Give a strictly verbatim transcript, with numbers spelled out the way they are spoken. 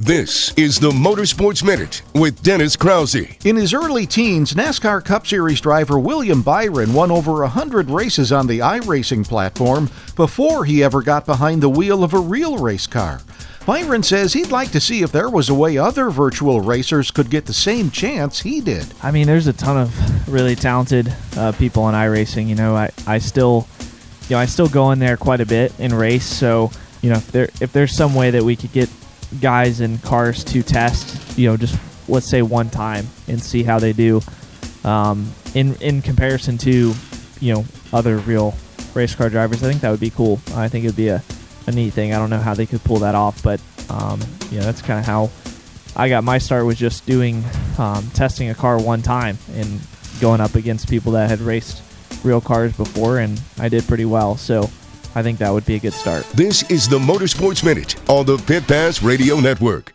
This is the Motorsports Minute with Dennis Krause. In his early teens, NASCAR Cup Series driver William Byron won over one hundred races on the iRacing platform before he ever got behind the wheel of a real race car. Byron says he'd like to see if there was a way other virtual racers could get the same chance he did. I mean, there's a ton of really talented uh, people in iRacing. You know, I, I still, you know, I still go in there quite a bit and race. So, you know, if there if there's some way that we could get guys and cars to test, you know, just let's say one time and see how they do um, in in comparison to, you know, other real race car drivers. I think that would be cool. I think it would be a, a neat thing. I don't know how they could pull that off, but um, you know, that's kind of how I got my start, was just doing um, testing a car one time and going up against people that had raced real cars before, and I did pretty well. So I think that would be a good start. This is the Motorsports Minute on the Pit Pass Radio Network.